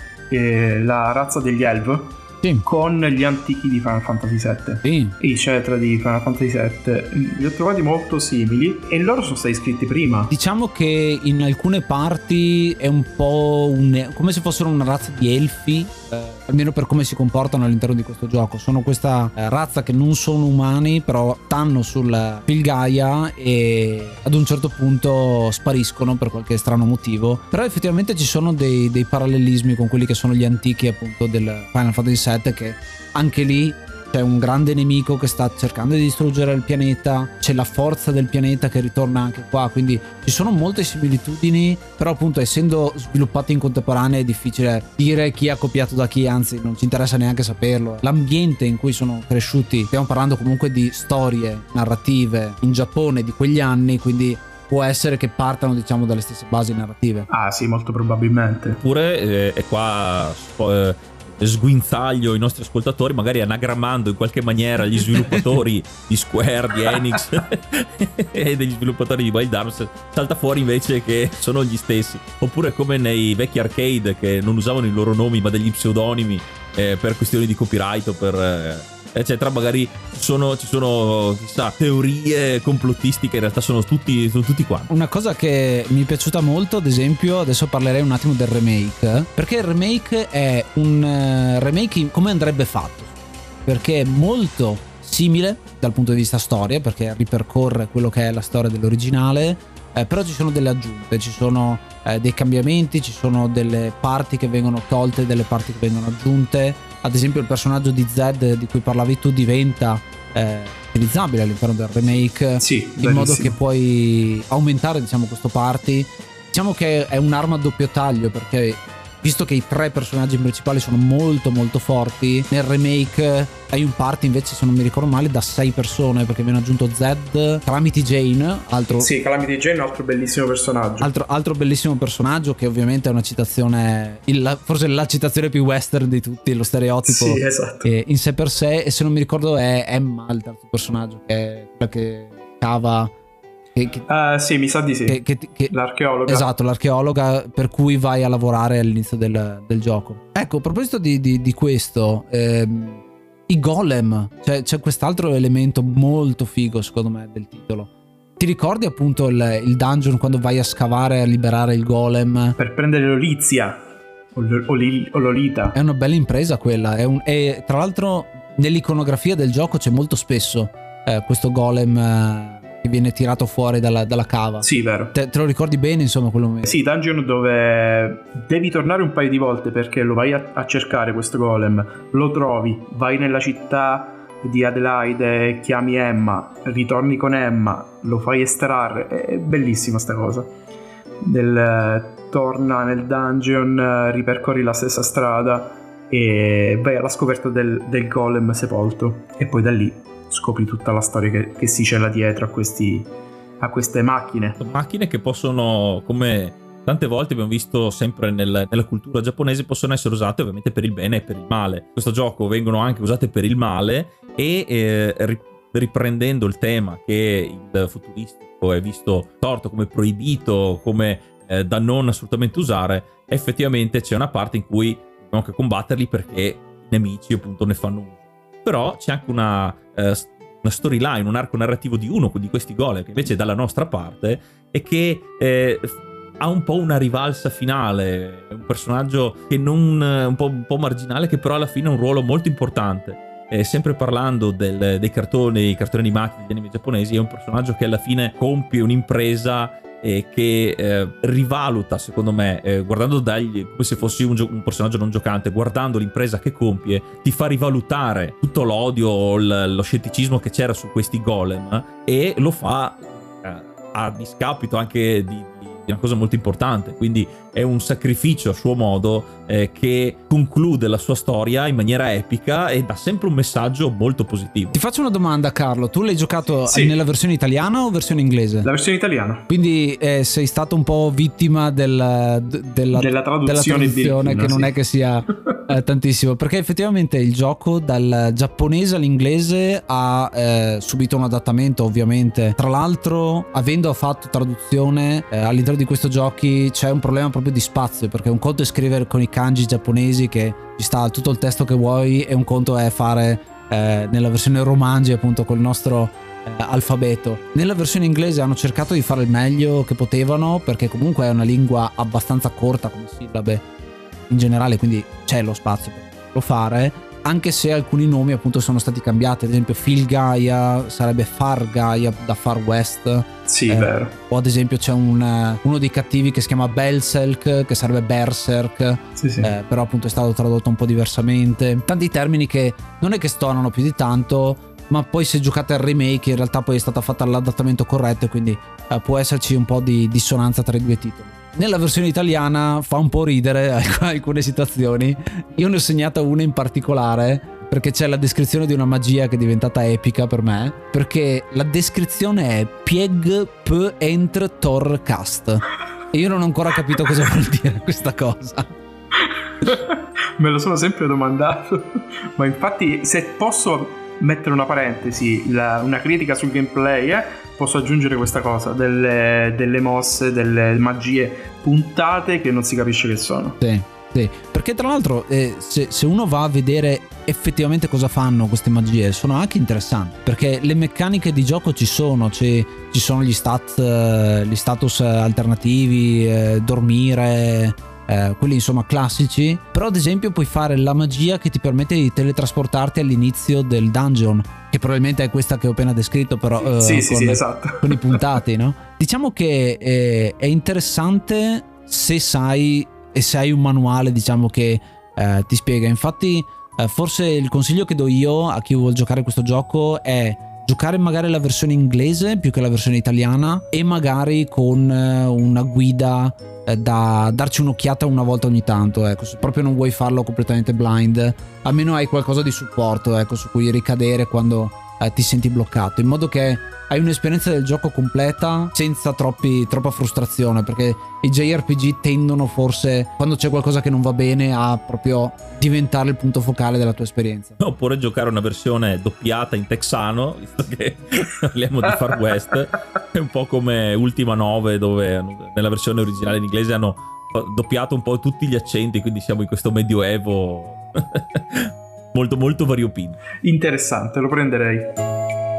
la razza degli Elf, sì, con gli antichi di Final Fantasy VII, sì, i Cetra di Final Fantasy VII, li ho trovati molto simili, e loro sono stati scritti prima. Diciamo che in alcune parti è un po' come se fossero una razza di elfi, almeno per come si comportano all'interno di questo gioco. Sono questa razza che non sono umani, però stanno sul Filgaia e ad un certo punto spariscono per qualche strano motivo. Però effettivamente ci sono dei parallelismi con quelli che sono gli antichi, appunto, del Final Fantasy VII, che anche lì c'è un grande nemico che sta cercando di distruggere il pianeta, c'è la forza del pianeta che ritorna anche qua, quindi ci sono molte similitudini, però appunto essendo sviluppati in contemporanea è difficile dire chi ha copiato da chi, anzi non ci interessa neanche saperlo. L'ambiente in cui sono cresciuti, stiamo parlando comunque di storie narrative in Giappone di quegli anni, quindi può essere che partano, diciamo, dalle stesse basi narrative. Ah sì, molto probabilmente. Oppure e qua sguinzaglio i nostri ascoltatori, magari anagrammando in qualche maniera gli sviluppatori di Square, di Enix e degli sviluppatori di Wild Arms, salta fuori invece che sono gli stessi. Oppure come nei vecchi arcade, che non usavano i loro nomi ma degli pseudonimi per questioni di copyright o per eccetera. Magari ci sono chissà teorie complottistiche, in realtà sono tutti quanti. Una cosa che mi è piaciuta molto, ad esempio, adesso parlerei un attimo del remake, perché il remake è un remake come andrebbe fatto, perché è molto simile dal punto di vista storia, perché ripercorre quello che è la storia dell'originale, però ci sono delle aggiunte, ci sono dei cambiamenti, ci sono delle parti che vengono tolte, delle parti che vengono aggiunte. Ad esempio il personaggio di Zed di cui parlavi tu diventa utilizzabile all'interno del remake, sì, in bellissimo. modo che puoi aumentare, diciamo, questo party. Diciamo che è un'arma a doppio taglio, perché visto che i 3 personaggi principali sono molto molto forti, nel remake hai un party invece, se non mi ricordo male, da 6 persone, perché viene aggiunto Zed, Calamity Jane, Sì, Calamity Jane, altro bellissimo personaggio. Altro bellissimo personaggio, che ovviamente è una citazione, forse la citazione più western di tutti, lo stereotipo. Sì, esatto. In sé per sé. E se non mi ricordo è Emma il terzo personaggio, che è quella che cava... Sì, mi sa di sì. L'archeologa. Esatto, l'archeologa per cui vai a lavorare all'inizio del gioco. Ecco, a proposito di questo, i golem, c'è quest'altro elemento molto figo secondo me del titolo. Ti ricordi appunto il dungeon quando vai a scavare a liberare il golem? Per prendere l'Olizia o Lolita. È una bella impresa quella. E tra l'altro nell'iconografia del gioco c'è molto spesso questo golem che viene tirato fuori dalla cava. Sì, vero. Te lo ricordi bene, insomma, quel momento? Sì, dungeon dove devi tornare un paio di volte, perché lo vai a cercare questo golem, lo trovi, vai nella città di Adelaide, chiami Emma, ritorni con Emma, lo fai estrarre. È bellissima sta cosa. Torna nel dungeon, ripercorri la stessa strada e vai alla scoperta del golem sepolto, e poi da lì scopri tutta la storia che si cela dietro a queste macchine. Macchine che possono, come tante volte abbiamo visto sempre nella cultura giapponese, possono essere usate ovviamente per il bene e per il male. In questo gioco vengono anche usate per il male, e riprendendo il tema che il futuristico è visto torto, come proibito, come da non assolutamente usare, effettivamente c'è una parte in cui dobbiamo anche combatterli perché i nemici appunto ne fanno uso. Però c'è anche una storyline, un arco narrativo di uno di questi golem che invece è dalla nostra parte e che ha un po' una rivalsa finale, è un personaggio che un po' marginale, che però alla fine ha un ruolo molto importante. Sempre parlando i cartoni animati degli anime giapponesi, è un personaggio che alla fine compie un'impresa che rivaluta, secondo me, guardando come se fossi un personaggio non giocante, guardando l'impresa che compie, ti fa rivalutare tutto l'odio o lo scetticismo che c'era su questi golem, e lo fa a discapito anche di una cosa molto importante. Quindi è un sacrificio a suo modo che conclude la sua storia in maniera epica e dà sempre un messaggio molto positivo. Ti faccio una domanda, Carlo. Tu l'hai giocato nella versione italiana o versione inglese? La versione italiana. Quindi sei stato un po' vittima della traduzione che non è che sia tantissimo, perché effettivamente il gioco dal giapponese all'inglese ha subito un adattamento, ovviamente. Tra l'altro, avendo fatto traduzione all'interno di questi giochi c'è un problema proprio di spazio, perché un conto è scrivere con i kanji giapponesi che ci sta tutto il testo che vuoi, e un conto è fare nella versione romanji appunto col nostro alfabeto. Nella versione inglese hanno cercato di fare il meglio che potevano, perché comunque è una lingua abbastanza corta come sillabe in generale, quindi c'è lo spazio per poterlo fare, anche se alcuni nomi appunto sono stati cambiati. Ad esempio Phil Gaia sarebbe Far Gaia da Far West. Sì, vero. O ad esempio c'è uno dei cattivi che si chiama Belselk, che sarebbe Berserk. Sì. Però appunto è stato tradotto un po' diversamente. Tanti termini che non è che stonano più di tanto, ma poi se giocate al remake in realtà poi è stata fatta l'adattamento corretto, e quindi può esserci un po' di dissonanza tra i due titoli. Nella versione italiana fa un po' ridere alcune situazioni. Io ne ho segnata una in particolare perché c'è la descrizione di una magia che è diventata epica per me, perché la descrizione è Pieg P Entr Tor Cast e io non ho ancora capito cosa vuol dire questa cosa. Me lo sono sempre domandato, ma infatti se posso mettere una parentesi, una critica sul gameplay, posso aggiungere questa cosa, delle mosse, delle magie puntate che non si capisce che sono. Sì, perché tra l'altro se uno va a vedere effettivamente cosa fanno queste magie, sono anche interessanti, perché le meccaniche di gioco ci sono gli status alternativi, dormire, quelli insomma classici, però ad esempio puoi fare la magia che ti permette di teletrasportarti all'inizio del dungeon, che probabilmente è questa che ho appena descritto, però sì, esatto, con i puntati, no? Diciamo che è interessante se hai un manuale, diciamo, che ti spiega. Infatti forse il consiglio che do io a chi vuole giocare questo gioco è giocare magari la versione inglese più che la versione italiana, e magari con una guida da darci un'occhiata una volta ogni tanto, ecco, se proprio non vuoi farlo completamente blind, almeno hai qualcosa di supporto, ecco, su cui ricadere quando ti senti bloccato, in modo che hai un'esperienza del gioco completa senza troppa frustrazione, perché i JRPG tendono forse, quando c'è qualcosa che non va bene, a proprio diventare il punto focale della tua esperienza. Oppure giocare una versione doppiata in texano, visto che parliamo di Far West, è un po' come Ultima 9, dove nella versione originale in inglese hanno doppiato un po' tutti gli accenti, quindi siamo in questo medioevo molto molto variopinto. Interessante, lo prenderei.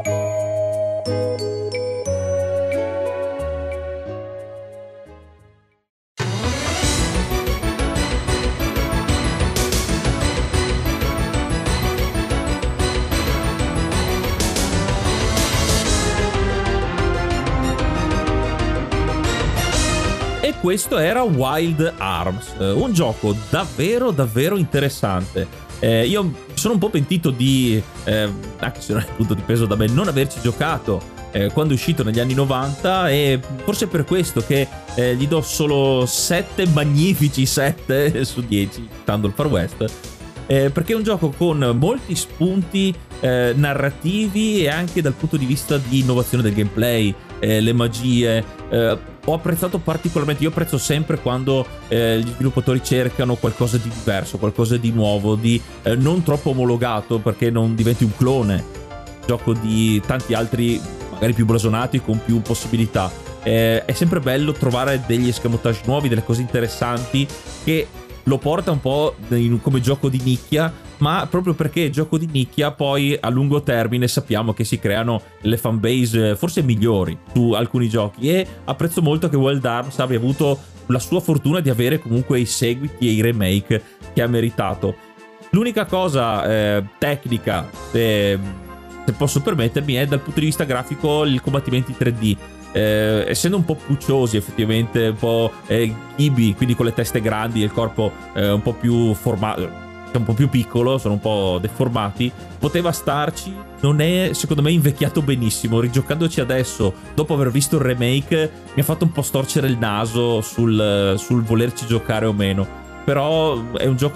Questo era Wild Arms, un gioco davvero davvero interessante. Io sono un po' pentito di, anche se non è punto di peso da me, non averci giocato quando è uscito negli anni 90, e forse per questo che gli do solo 7 magnifici 7 su 10, citando il Far West, perché è un gioco con molti spunti narrativi e anche dal punto di vista di innovazione del gameplay, le magie. Ho apprezzato particolarmente, io apprezzo sempre quando gli sviluppatori cercano qualcosa di diverso, qualcosa di nuovo, di non troppo omologato, perché non diventi un clone, gioco di tanti altri magari più blasonati con più possibilità. È sempre bello trovare degli escamotage nuovi, delle cose interessanti, che lo porta un po' come gioco di nicchia, ma proprio perché è gioco di nicchia poi a lungo termine sappiamo che si creano le fanbase forse migliori su alcuni giochi, e apprezzo molto che Wild Arms abbia avuto la sua fortuna di avere comunque i seguiti e i remake che ha meritato. L'unica cosa tecnica, se posso permettermi, è dal punto di vista grafico il combattimento in 3D. Essendo un po' pucciosi, effettivamente un po' chibi, quindi con le teste grandi e il corpo un po' più formato, un po' più piccolo, sono un po' deformati, poteva starci. Non è, secondo me, invecchiato benissimo. Rigiocandoci adesso, dopo aver visto il remake, mi ha fatto un po' storcere il naso sul volerci giocare o meno. Però è un gioco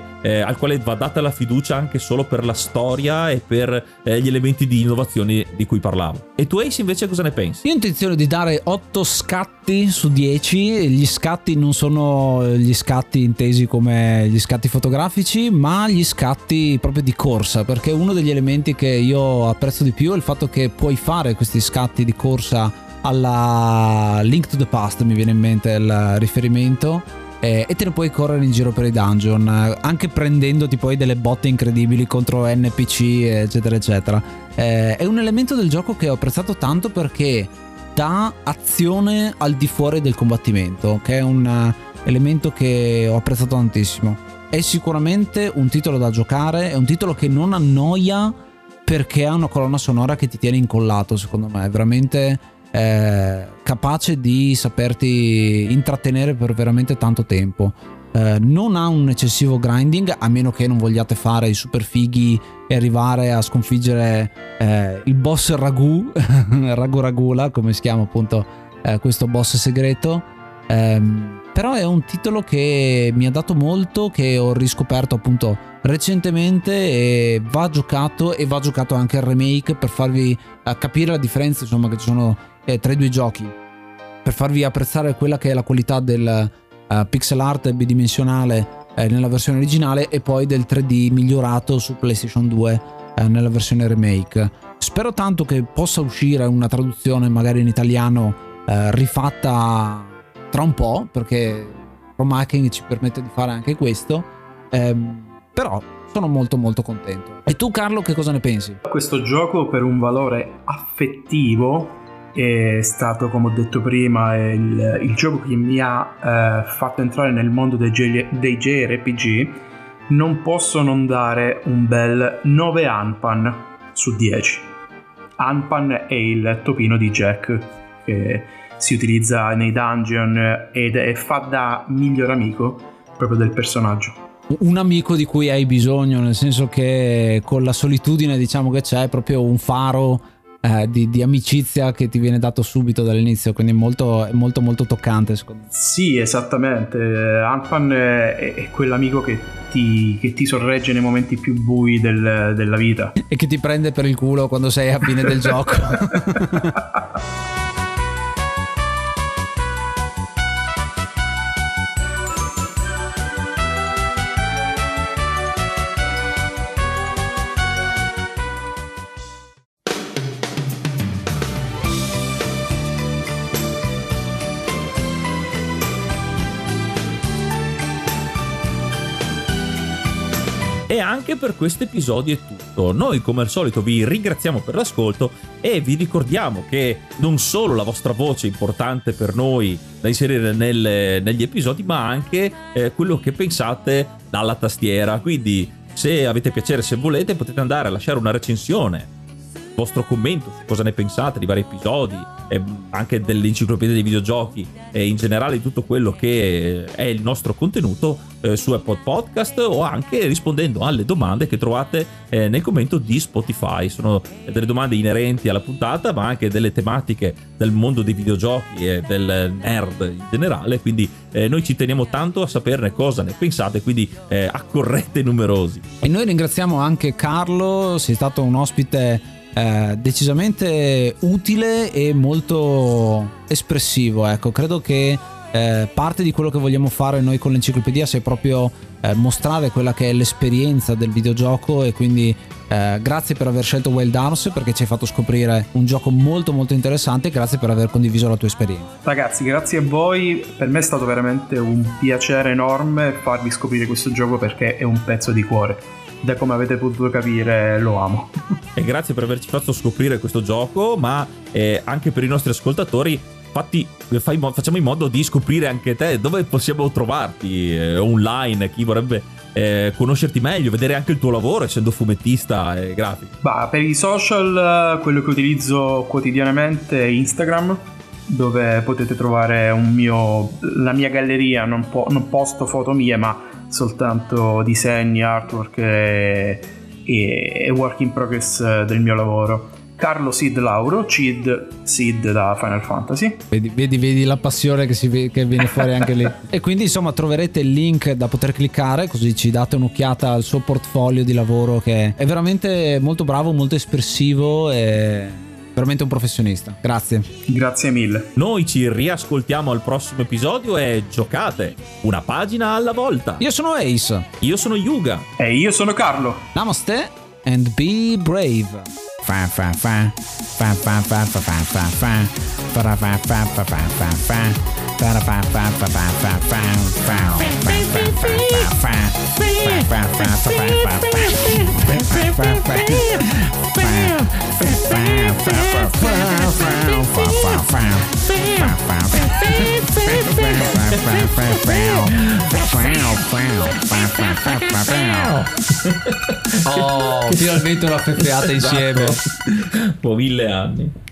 al quale va data la fiducia anche solo per la storia e per gli elementi di innovazione di cui parlavo. E tu, Ace, invece cosa ne pensi? Io ho intenzione di dare 8 scatti su 10. Gli scatti non sono gli scatti intesi come gli scatti fotografici, ma gli scatti proprio di corsa, perché uno degli elementi che io apprezzo di più è il fatto che puoi fare questi scatti di corsa alla Link to the Past, mi viene in mente il riferimento, e te ne puoi correre in giro per i dungeon, anche prendendoti poi delle botte incredibili contro NPC, eccetera eccetera. È un elemento del gioco che ho apprezzato tanto, perché dà azione al di fuori del combattimento, che è un elemento che ho apprezzato tantissimo. È sicuramente un titolo da giocare, è un titolo che non annoia, perché ha una colonna sonora che ti tiene incollato, secondo me, è veramente capace di saperti intrattenere per veramente tanto tempo. Non ha un eccessivo grinding, a meno che non vogliate fare i super fighi e arrivare a sconfiggere il boss Ragu Ragula, come si chiama appunto questo boss segreto. Però è un titolo che mi ha dato molto, che ho riscoperto appunto recentemente e va giocato anche il remake per farvi capire la differenza, insomma, che ci sono tra i due giochi, per farvi apprezzare quella che è la qualità del pixel art bidimensionale nella versione originale e poi del 3D migliorato su PlayStation 2 nella versione remake. Spero tanto che possa uscire una traduzione magari in italiano rifatta tra un po', perché Chrome Hacking ci permette di fare anche questo, però sono molto molto contento. E tu, Carlo, che cosa ne pensi? Questo gioco, per un valore affettivo, è stato, come ho detto prima, il gioco che mi ha fatto entrare nel mondo dei JRPG. Non posso non dare un bel 9 Anpan su 10. Anpan è il topino di Jack che si utilizza nei dungeon ed fa da miglior amico proprio del personaggio. Un amico di cui hai bisogno, nel senso che con la solitudine, diciamo, che c'è, proprio un faro di amicizia che ti viene dato subito dall'inizio, quindi è molto toccante, secondo me. Sì, esattamente. Anpan è quell'amico che ti sorregge nei momenti più bui della vita e che ti prende per il culo quando sei a fine del gioco. E anche per questo episodio è tutto. Noi, come al solito, vi ringraziamo per l'ascolto e vi ricordiamo che non solo la vostra voce è importante per noi da inserire negli episodi, ma anche quello che pensate dalla tastiera. Quindi, se avete piacere, se volete, potete andare a lasciare una recensione, il vostro commento su cosa ne pensate di vari episodi, anche dell'enciclopedia dei videogiochi e in generale di tutto quello che è il nostro contenuto su Apple Podcast, o anche rispondendo alle domande che trovate nel commento di Spotify. Sono delle domande inerenti alla puntata, ma anche delle tematiche del mondo dei videogiochi e del nerd in generale, quindi noi ci teniamo tanto a saperne cosa ne pensate, quindi accorrete numerosi. E noi ringraziamo anche Carlo, sei stato un ospite decisamente utile e molto espressivo. Ecco, credo che parte di quello che vogliamo fare noi con l'enciclopedia sia proprio mostrare quella che è l'esperienza del videogioco, e quindi grazie per aver scelto Wild Arms, perché ci hai fatto scoprire un gioco molto molto interessante, e grazie per aver condiviso la tua esperienza. Ragazzi, grazie a voi, per me è stato veramente un piacere enorme farvi scoprire questo gioco, perché è un pezzo di cuore. Da come avete potuto capire, lo amo. E grazie per averci fatto scoprire questo gioco, ma anche per i nostri ascoltatori, facciamo in modo di scoprire anche te. Dove possiamo trovarti online? Chi vorrebbe conoscerti meglio, vedere anche il tuo lavoro, essendo fumettista e grafico? Per i social, quello che utilizzo quotidianamente è Instagram, dove potete trovare la mia galleria. Non posto foto mie, ma soltanto disegni, artwork e work in progress del mio lavoro. Carlo Sid Lauro, Sid da Final Fantasy. Vedi la passione che viene fuori anche lì. E quindi, insomma, troverete il link da poter cliccare, così ci date un'occhiata al suo portfolio di lavoro, che è veramente molto bravo, molto espressivo e veramente un professionista. Grazie mille. Noi ci riascoltiamo al prossimo episodio e giocate una pagina alla volta. Io sono Ace. Io sono Yuga. E io sono Carlo. Namaste and be brave. Oh, finalmente una feffeata insieme. Po' 1000 anni.